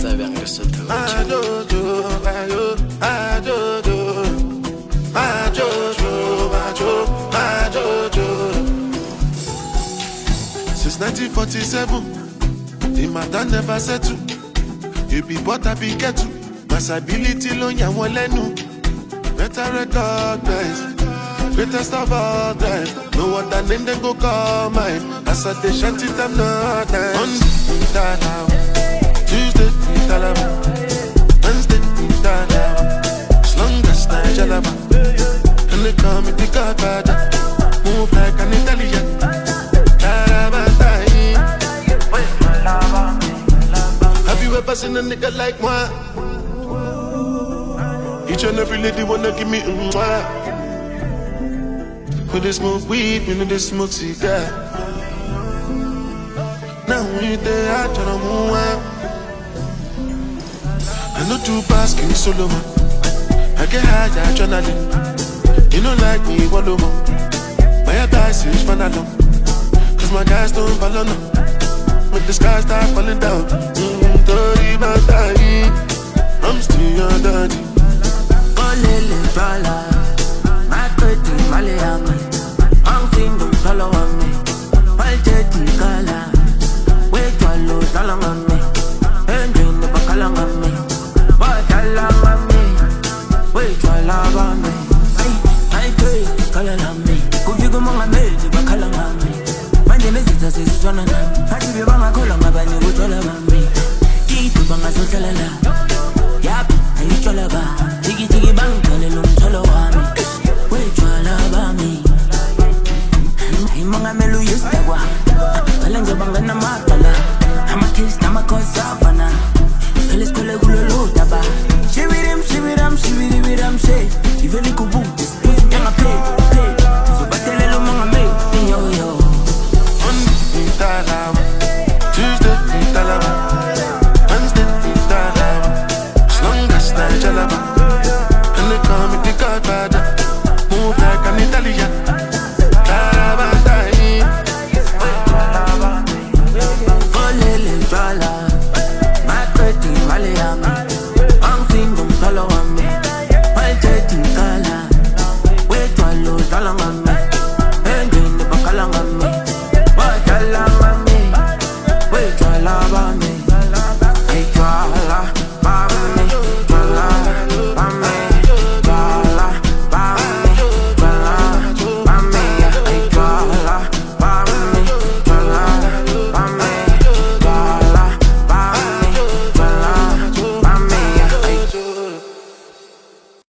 Since 1947, the matter never settle. You be but I be get to. Massability lo ya won lenu. Better recognize. Greatest of all time. No other name they go call mine. As I they shanty them not nice. Monday, Dada. Tuesday, Dalaba. Wednesday, Dada. As long as I jalaba. And they call me the Godfather. Move like an Italian. Have you ever seen a nigga like moi? Each and every lady wanna give me mwah. When they smoke weed, when they smoke cigar. Now we there, I try to move on. I know two basking solo man. I get high, adrenaline. You know like me, one more. My guys is fun alone. Cause my guys don't follow no. When the sky start falling down. I'm still your daddy. Oh, Lily, Fala. My pretty Maliami. I'm single, follow on me. I'll take the color. Wait, you're low, along on me. And you never call on me. But I love on me. Wait, you're love on me. I take the color on me. Go you go, Mama, made you call on me. My name is Jesus, one of them. I give you my call on my body, which all of me. Keep you bang as a cellular. Yap, I eat all of her. Jiggy jiggy bang, tell him solo on me. Wait, you're love on me. I'm a melu used to go. Palanga bangana matala. I'm a kiss, I'm a cause savannah. Tell us, Kule Gulu Daba. Shivirim, shiviram, shivirim, say.